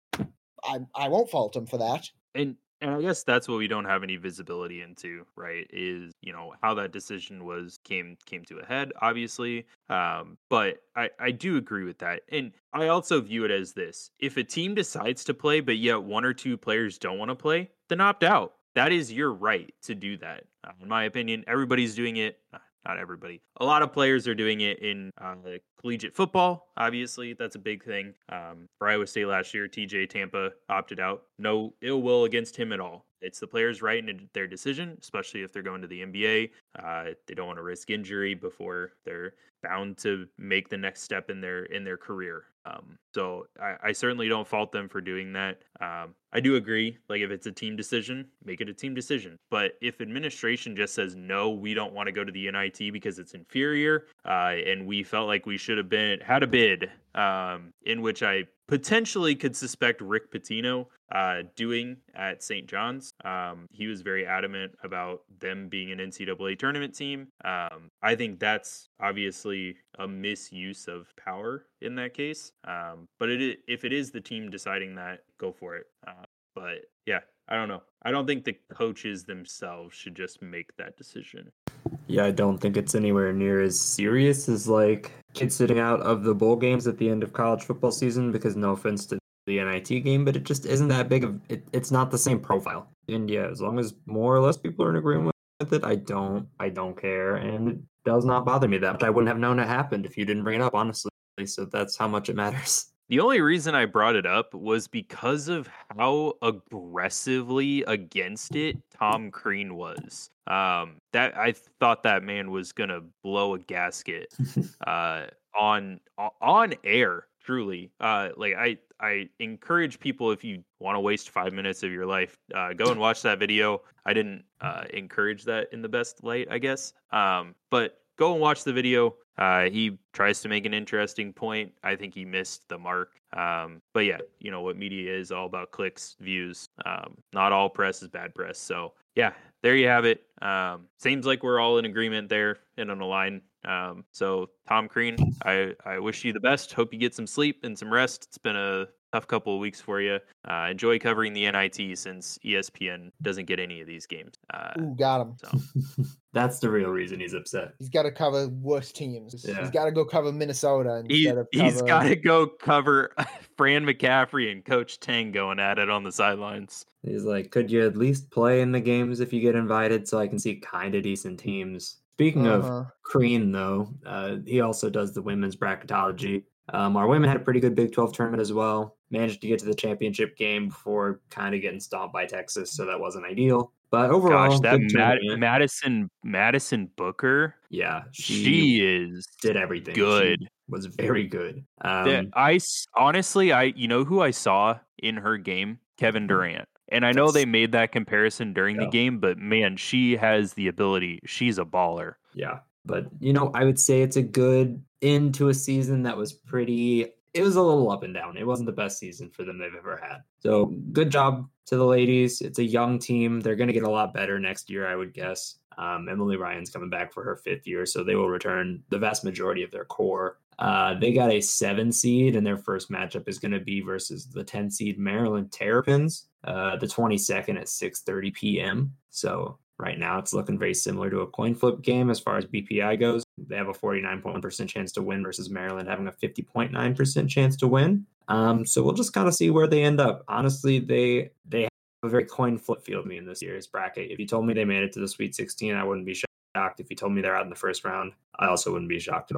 I I won't fault them for that. And and I guess that's what we don't have any visibility into, right? Is, you know, how that decision was came came to a head, obviously. Um, but I, I do agree with that. And I also view it as this. If a team decides to play, but yet one or two players don't want to play, then opt out. That is your right to do that. Uh, in my opinion, everybody's doing it. Uh, Not everybody. A lot of players are doing it in uh, collegiate football. Obviously, that's a big thing. Um, for Iowa State last year, T J Tampa opted out. No ill will against him at all. It's the players' right in their decision, especially if they're going to the N B A. Uh, they don't want to risk injury before they're bound to make the next step in their in their career. Um, so I, I certainly don't fault them for doing that. Um, I do agree. Like, if it's a team decision, make it a team decision. But if administration just says, no, we don't want to go to the N I T because it's inferior, uh, and we felt like we should have been had a bid um, in which I potentially could suspect Rick Pitino uh, doing at Saint John's. Um, he was very adamant about them being an N C double A tournament team. Um, I think that's obviously a misuse of power in that case. Um, but it, if it is the team deciding that, go for it. Uh, but yeah, I don't know. I don't think the coaches themselves should just make that decision. Yeah, I don't think it's anywhere near as serious as like kids sitting out of the bowl games at the end of college football season, because no offense to the N I T game, but it just isn't that big of it, it's not the same profile. And yeah, as long as more or less people are in agreement with it, I don't I don't care, and it does not bother me that much. I wouldn't have known it happened if you didn't bring it up, honestly. So that's how much it matters. The only reason I brought it up was because of how aggressively against it Tom Crean was. Um, that I thought that man was gonna blow a gasket uh, on on air. Truly, uh, like I I encourage people, if you want to waste five minutes of your life, uh, go and watch that video. I didn't uh, encourage that in the best light, I guess. Um, but go and watch the video. Uh, he tries to make an interesting point. I think he missed the mark. Um, but yeah, you know what media is, all about clicks, views. Um, not all press is bad press. So yeah, there you have it. Um, seems like we're all in agreement there and on a line. Um, so Tom Crean, I, I wish you the best. Hope you get some sleep and some rest. It's been a tough couple of weeks for you. Uh, enjoy covering the N I T since E S P N doesn't get any of these games. Uh, Ooh, got him. so. That's the real reason he's upset. He's got to cover worse teams. Yeah. He's got to go cover Minnesota He, instead of cover... he's got to go cover Fran McCaffrey and Coach Tang going at it on the sidelines. He's like, could you at least play in the games if you get invited so I can see kind of decent teams? Speaking Uh-huh. of Crean, though, uh, he also does the women's bracketology. Um, our women had a pretty good Big twelve tournament as well. Managed to get to the championship game before kind of getting stomped by Texas, so that wasn't ideal. But overall, Gosh, that good Mad- tournament. Madison Madison Booker, yeah, she, she is did everything. good. She was very good. Um, That I s- honestly, I you know who I saw in her game? Kevin Durant. And I know That's- they made that comparison during Yeah. the game, but man, she has the ability. She's a baller. Yeah. But, you know, I would say it's a good end to a season that was pretty, it was a little up and down. It wasn't the best season for them they've ever had. So good job to the ladies. It's a young team. They're going to get a lot better next year, I would guess. Um, Emily Ryan's coming back for her fifth year, so they will return the vast majority of their core. Uh, they got a seven seed, and their first matchup is going to be versus the ten seed Maryland Terrapins, uh, the twenty-second at six thirty p.m. So right now it's looking very similar to a coin flip game as far as B P I goes. They have a forty-nine point one percent chance to win versus Maryland having a fifty point nine percent chance to win. Um, so we'll just kind of see where they end up. Honestly, they they have a very coin flip field me in this year's bracket. If you told me they made it to the Sweet sixteen, I wouldn't be shocked. If you told me they're out in the first round, I also wouldn't be shocked at all.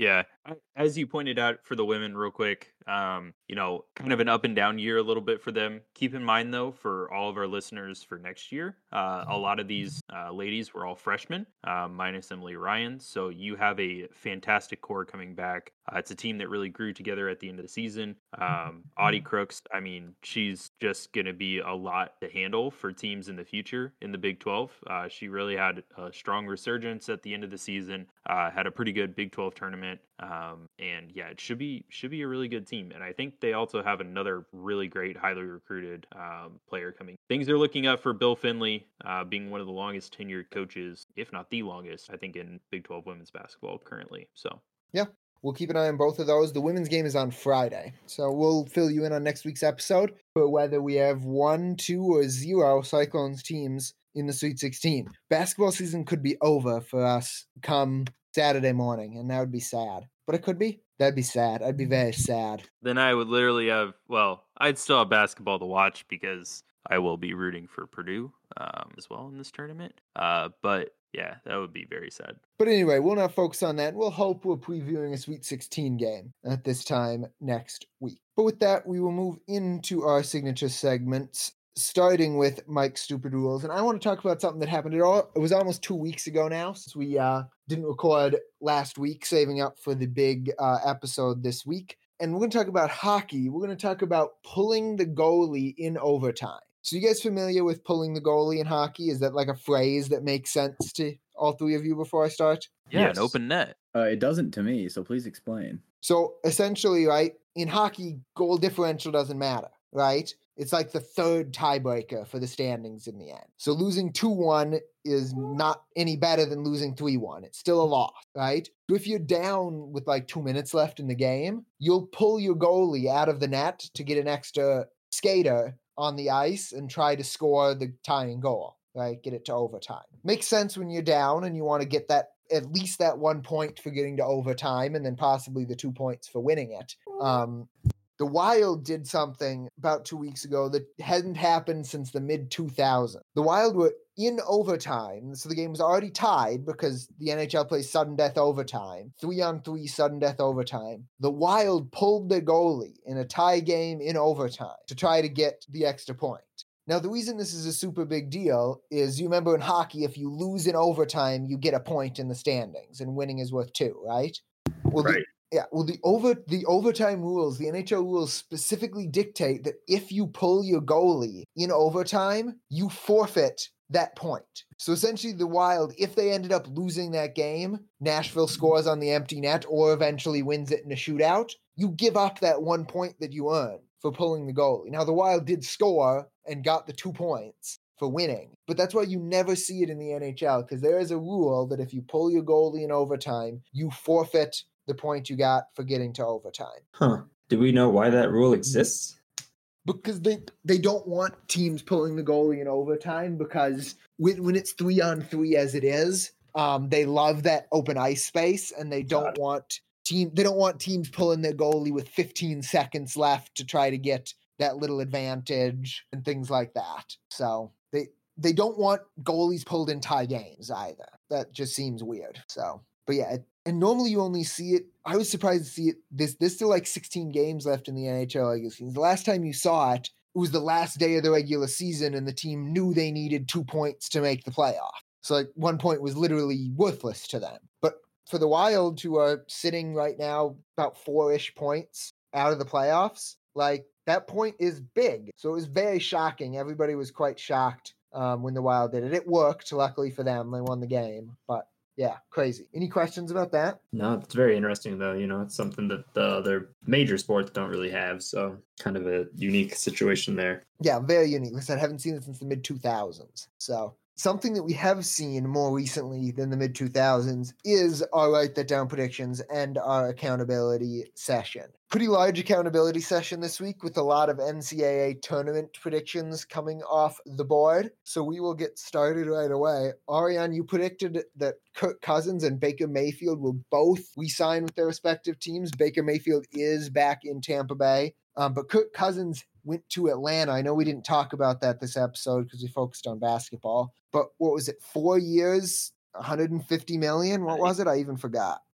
Yeah. As you pointed out for the women real quick, um, you know, kind of an up and down year a little bit for them. Keep in mind though, for all of our listeners for next year, uh, a lot of these uh, ladies were all freshmen, uh, minus Emily Ryan. So you have a fantastic core coming back. Uh, it's a team that really grew together at the end of the season. Um, Audie Crooks, I mean, she's just going to be a lot to handle for teams in the future in the Big twelve. Uh, she really had a strong resurgence at the end of the season, uh, had a pretty good Big twelve tournament. Um, and yeah, it should be should be a really good team. And I think they also have another really great, highly recruited um, player coming. Things are looking up for Bill Finley, uh, being one of the longest tenured coaches, if not the longest, I think, in Big twelve women's basketball currently. So yeah, we'll keep an eye on both of those. The women's game is on Friday, so we'll fill you in on next week's episode for whether we have one, two, or zero Cyclones teams in the Sweet sixteen. Basketball season could be over for us come Saturday morning, and that would be sad. But it could be. That'd be sad. I'd be very sad. Then I would literally have, well, I'd still have basketball to watch because I will be rooting for Purdue um, as well in this tournament. Uh, but yeah, that would be very sad. But anyway, we'll not focus on that. We'll hope we're previewing a Sweet sixteen game at this time next week. But with that, we will move into our signature segments, starting with Mike's Stupid Rules. And I want to talk about something that happened. It, all, it was almost two weeks ago now since we uh, didn't record last week, saving up for the big uh, episode this week. And we're going to talk about hockey. We're going to talk about pulling the goalie in overtime. So you guys familiar with pulling the goalie in hockey? Is that like a phrase that makes sense to all three of you before I start? Yeah, Yes. an open net. Uh, it doesn't to me, so please explain. So essentially, right, in hockey, goal differential doesn't matter, right? It's like the third tiebreaker for the standings in the end. So losing two one is not any better than losing three one. It's still a loss, right? So if you're down with like two minutes left in the game, you'll pull your goalie out of the net to get an extra skater on the ice and try to score the tying goal, right? Get it to overtime. Makes sense when you're down and you want to get that at least that one point for getting to overtime and then possibly the two points for winning it. Um, the Wild did something about two weeks ago that hadn't happened since the mid two thousands. The Wild were in overtime, so the game was already tied because the N H L plays sudden death overtime, three on three sudden death overtime. The Wild pulled their goalie in a tie game in overtime to try to get the extra point. Now, the reason this is a super big deal is you remember in hockey, if you lose in overtime, you get a point in the standings, and winning is worth two, right? Well, Right. The, yeah, well, the over the overtime rules, the N H L rules specifically dictate that if you pull your goalie in overtime, you forfeit that point. So essentially, the Wild, if they ended up losing that game, Nashville scores on the empty net or eventually wins it in a shootout, you give up that one point that you earn for pulling the goalie. Now, the Wild did score and got the two points for winning, but that's why you never see it in the N H L, because there is a rule that if you pull your goalie in overtime, you forfeit the point you got for getting to overtime. Huh. Do we know why that rule exists? Because they, they don't want teams pulling the goalie in overtime, because when, when it's three on three as it is, um, they love that open ice space, and they don't God. want team they don't want teams pulling their goalie with fifteen seconds left to try to get that little advantage and things like that. So they they don't want goalies pulled in tie games either. That just seems weird. So, but yeah, it, and normally you only see it. I was surprised to see it. This there's still like sixteen games left in the N H L regular season. The last time you saw it, it was the last day of the regular season, and the team knew they needed two points to make the playoff. So like one point was literally worthless to them. But for the Wild, who are sitting right now about four-ish points out of the playoffs, like that point is big. So it was very shocking. Everybody was quite shocked um, when the Wild did it. It worked, luckily for them. They won the game. But yeah, crazy. Any questions about that? No, it's very interesting though. You know, it's something that the other major sports don't really have. So kind of a unique situation there. Yeah, very unique. Like I said, I haven't seen it since the mid two thousands. So something that we have seen more recently than the mid two thousands is our Write That Down predictions and our accountability session. Pretty large accountability session this week with a lot of N C double A tournament predictions coming off the board. So we will get started right away. Ariane, you predicted that Kirk Cousins and Baker Mayfield will both re-sign with their respective teams. Baker Mayfield is back in Tampa Bay, um, but Kirk Cousins went to Atlanta. I know we didn't talk about that this episode because we focused on basketball, but what was it? Four years, one hundred fifty million? What was it? I even forgot.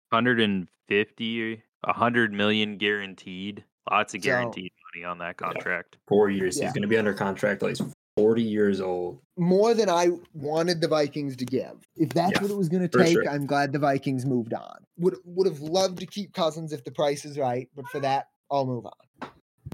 one hundred fifty, one hundred million guaranteed. Lots of So- guaranteed money on that contract. Four years. Yeah. He's going to be under contract till he's forty years old. More than I wanted the Vikings to give. If that's Yeah, what it was going to for take, sure. I'm glad the Vikings moved on. Would would have loved to keep Cousins if the price is right, but for that, I'll move on.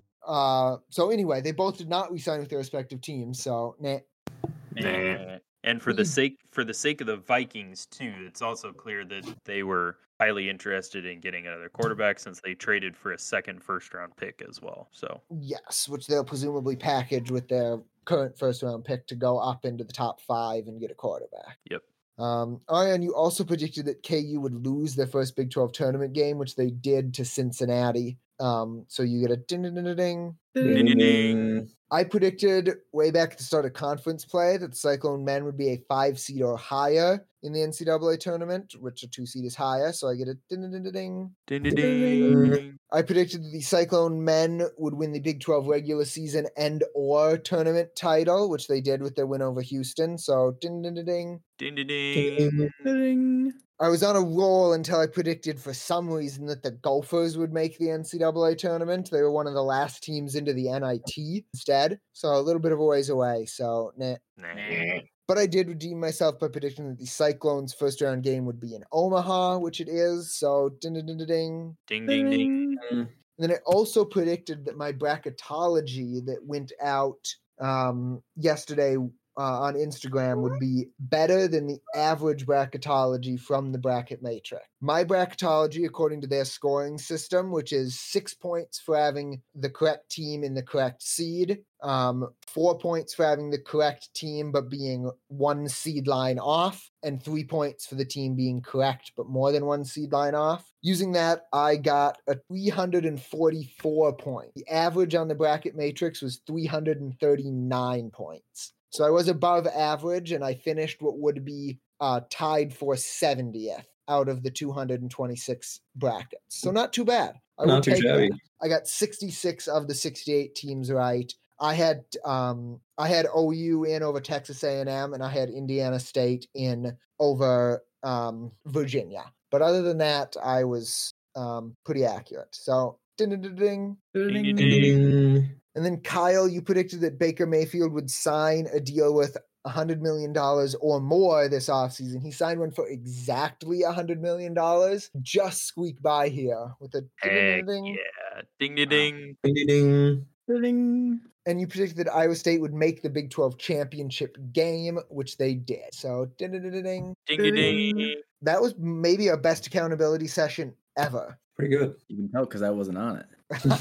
Uh, so anyway, they both did not re-sign with their respective teams. So nah. Nah. And, and for the Mm. sake for the sake of the Vikings too, it's also clear that they were highly interested in getting another quarterback since they traded for a second first round pick as well. So Yes, which they'll presumably package with their current first round pick to go up into the top five and get a quarterback. Yep. Um, Ariane, you also predicted that K U would lose their first Big twelve tournament game, which they did to Cincinnati. Um, so you get a ding ding ding ding ding. Ding, ding, ding. I predicted way back at the start of conference play that the Cyclone men would be a five seed or higher in the N C double A tournament, which a two seed is higher. So I get a ding ding ding ding ding. Ding, ding, ding. I predicted that the Cyclone men would win the Big twelve regular season and or tournament title, which they did with their win over Houston. So ding ding ding ding. Ding, ding, ding. Ding. I was on a roll until I predicted for some reason that the Gophers would make the N C double A tournament. They were one of the last teams into the N I T instead. So a little bit of a ways away. So nah. Nah. But I did redeem myself by predicting that the Cyclones' first round game would be in Omaha, which it is. So ding ding ding ding ding. Ding, ding, ding. And then I also predicted that my bracketology that went out um, yesterday uh, on Instagram would be better than the average bracketology from the bracket matrix. My bracketology, according to their scoring system, which is six points for having the correct team in the correct seed, um, four points for having the correct team but being one seed line off, and three points for the team being correct but more than one seed line off. Using that, I got a three hundred forty-four point. The average on the bracket matrix was three hundred thirty-nine points. So I was above average, and I finished what would be uh, tied for seventieth out of the two hundred twenty-six brackets. So not too bad. I Not would too take shabby. that. I got sixty-six of the sixty-eight teams right. I had um, I had O U in over Texas A and M, and I had Indiana State in over um, Virginia. But other than that, I was um, pretty accurate. So ding ding ding ding. Ding, ding, ding. Ding. And then Kyle, you predicted that Baker Mayfield would sign a deal with one hundred million dollars or more this offseason. He signed one for exactly one hundred million dollars. Just squeak by here with a ding Heck ding ding. yeah. Ding, ding, ding. Ding, ding, ding. Ding. And you predicted that Iowa State would make the Big twelve championship game, which they did. So ding ding ding ding ding. Ding, ding, ding. That was maybe our best accountability session ever. Pretty good. You can tell because I wasn't on it.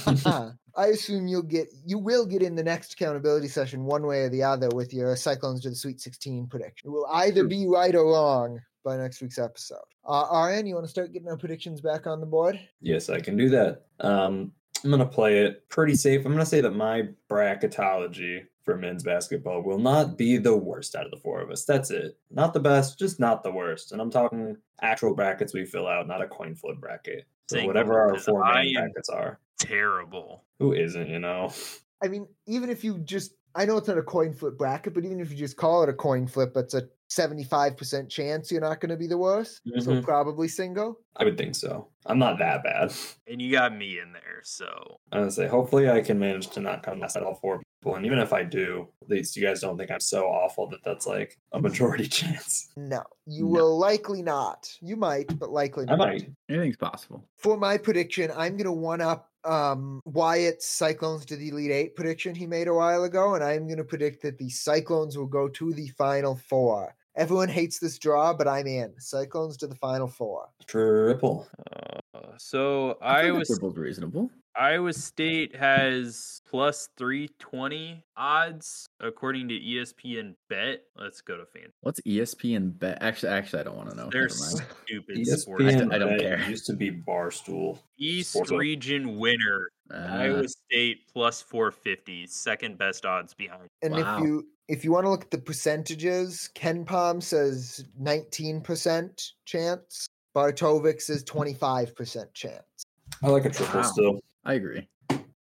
I assume you'll get you will get in the next accountability session one way or the other with your Cyclones to the Sweet sixteen prediction. It will either be right or wrong by next week's episode. Uh, Ariane, you want to start getting our predictions back on the board? Yes, I can do that. Um, I'm going to play it pretty safe. I'm going to say that my bracketology for men's basketball will not be the worst out of the four of us. That's it. Not the best, just not the worst. And I'm talking actual brackets we fill out, not a coin flip bracket. So Thank whatever you, our because four I main am- brackets are. Terrible. Who isn't, you know? I mean, even if you just, I know it's not a coin flip bracket, but even if you just call it a coin flip, it's a seventy-five percent chance you're not going to be the worst. So Mhm. probably single. I would think so. I'm not that bad. And you got me in there, so I would say hopefully I can manage to not come mess at all four people. And even if I do, at least you guys don't think I'm so awful that that's like a majority chance. No, you No. will likely not. You might, but likely I not. might. Anything's possible. For my prediction, I'm going to one up um, Wyatt's Cyclones to the Elite Eight prediction he made a while ago, and I'm going to predict that the Cyclones will go to the Final Four. Everyone hates this draw, but I'm in. Cyclones to the Final Four. Triple. uh, so I feel Iowa like triple's reasonable. Iowa State has plus three twenty odds according to E S P N Bet. Let's go to fan. What's E S P N bet? Actually, actually, I don't want to know. They're Never mind. stupid sports. ESPN I don't Bet care. used to be Barstool. East Sports. region winner. Uh, Iowa State plus four fifty, second best odds behind. And Wow. if you if you want to look at the percentages, Ken Palm says nineteen percent chance. Bartovik says twenty-five percent chance. I like a triple Wow. still. I agree.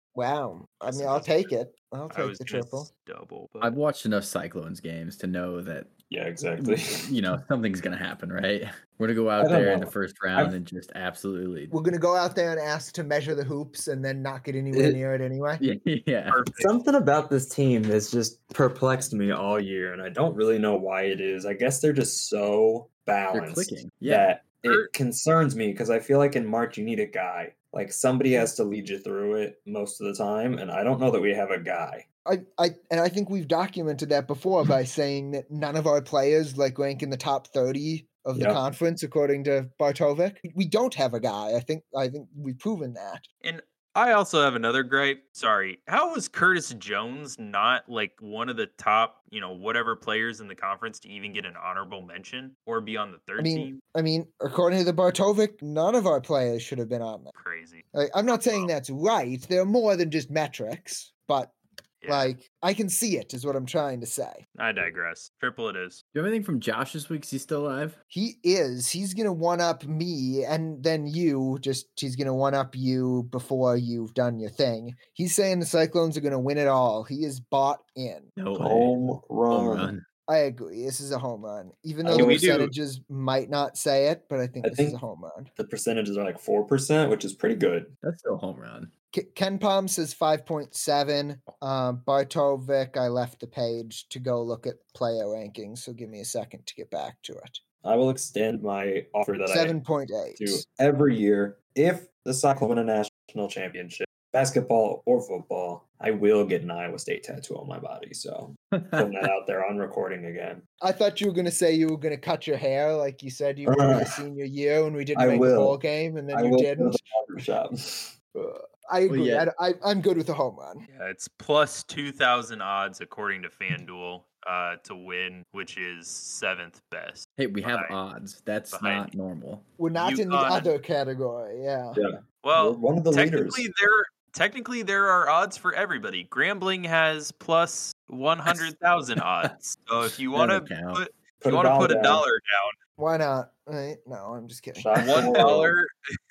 Wow. I That's mean, I'll impossible. take it. I'll I take was the gonna triple. s- double, I've but watched enough Cyclones games to know that Yeah, exactly. you know something's gonna happen, right? We're gonna go I out don't there in the know. first round I've- and just absolutely We're gonna go out there and ask to measure the hoops and then not get anywhere It- near it anyway. yeah, yeah. perfect. Something about this team has just perplexed me all year, and I don't really know why it is. I guess they're just so balanced clicking. Yeah. that They're- it concerns me because I feel like in March you need a guy. Like somebody has to lead you through it most of the time, and I don't know that we have a guy. I, I and I think we've documented that before by saying that none of our players like rank in the top thirty of the Yep. conference according to Bartovic. We don't have a guy. I think I think we've proven that. And I also have another gripe. Sorry. How was Curtis Jones not like one of the top, you know, whatever players in the conference to even get an honorable mention or be on the third I mean, team? I mean, according to the Bartovic, none of our players should have been on there. Crazy. Like, I'm not saying that's right. They're more than just metrics, but Yeah, like I can see it is what I'm trying to say. I digress. Triple it is. Do you have anything from Josh this week? Is he still alive? He is. He's gonna one up me and then you. Just he's gonna one up you before you've done your thing. He's saying the Cyclones are gonna win it all. He is bought in. No way. Home run. Home run. I agree. This is a home run. Even I though the we do- percentages might not say it, but I think I this is a think- home run. The percentages are like four percent, which is pretty good. That's still a home run. K- Ken Palm says five point seven. Um, Bartovic, I left the page to go look at player rankings, so give me a second to get back to it. I will extend my offer that seven point I eight. do every year. If the Cyclones win a national championship, basketball or football, I will get an Iowa State tattoo on my body. So putting that out there on recording again. I thought you were going to say you were going to cut your hair like you said you were in your senior year when we didn't I make will. the bowl game, and then I you will go to didn't. the barber shop. Uh, I agree. yeah. I, I, I'm good with a home run. Yeah, it's plus two thousand odds according to FanDuel uh, to win, which is seventh best. Hey, we have Behind- odds. That's behind not normal. We're not in the UConn- other category. Yeah. Yeah. Well, We're one of the technically leaders. there technically there are odds for everybody. Grambling has plus one hundred thousand odds. So if you want to Doesn't count. put if Put you a want to dollar put a down. dollar Why not? Right? No, I'm just kidding. Shot down, one for- dollar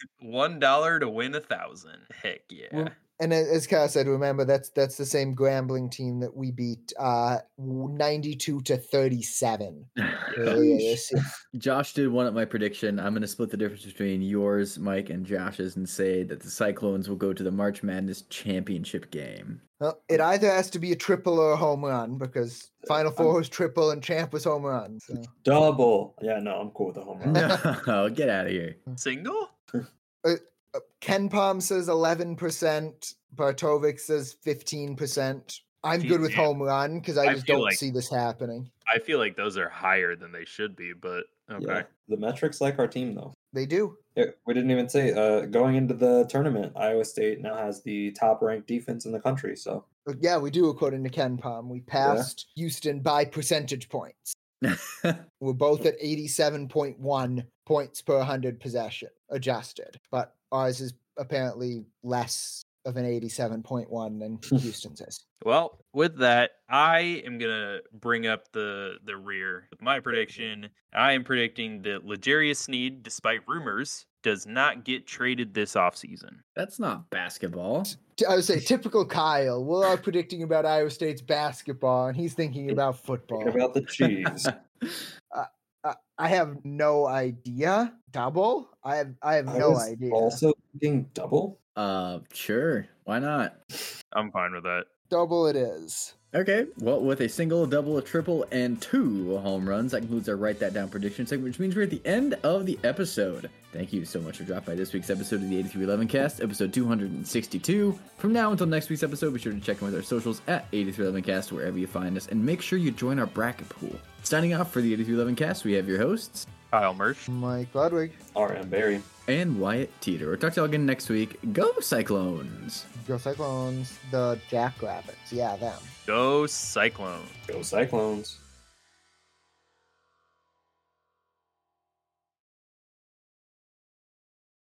one dollar to win a thousand. Heck yeah. Rem- And a- as Kyle said, remember that's that's the same Grambling team that we beat uh, ninety-two to thirty-seven earlier this year. Josh did one at my prediction. I'm going to split the difference between yours, Mike, and Josh's and say that the Cyclones will go to the March Madness championship game. Well, it either has to be a triple or a home run because Final Four was triple and champ was home run. So. Double. Yeah, no, I'm cool with the home run. No, get out of here. Single? Uh, Ken Palm says eleven percent. Bartovic says fifteen percent. I'm good with Yeah. home run because I I just feel don't like- see this happening. I feel like those are higher than they should be, but okay. Yeah. The metrics like our team, though. They do. Yeah, we didn't even say uh, going into the tournament, Iowa State now has the top ranked defense in the country. So Uh, Yeah, we do according to Ken Palm. We passed Houston by percentage points. We're both at eighty-seven point one points per one hundred possession adjusted, but ours is apparently less of an eighty-seven point one than Houston's is. Well, with that, I am gonna bring up the the rear with my prediction. I am predicting that L'Jarius Sneed, despite rumors, does not get traded this offseason. That's not basketball. T- I would say typical Kyle. We're all predicting about Iowa State's basketball, and he's thinking about football. thinking about the Chiefs. Uh, I have no idea. Double? I have I have I no was idea. Also thinking double. Uh, sure. Why not? I'm fine with that. Double it is. Okay, well, with a single, a double, a triple, and two home runs, that concludes our Write That Down prediction segment, which means we're at the end of the episode. Thank you so much for dropping by this week's episode of the eighty-three eleven Cast, episode two hundred sixty-two. From now until next week's episode, be sure to check in with our socials at eighty-three eleven Cast, wherever you find us, and make sure you join our bracket pool. Signing off for the eighty-three eleven Cast, we have your hosts, Kyle Mersch. Mike Ludwig. R M Barry. and Wyatt Teeter. We'll talk to y'all again next week. Go Cyclones! Go Cyclones. The Jackrabbits. Yeah, them. Go Cyclones. Go Cyclones.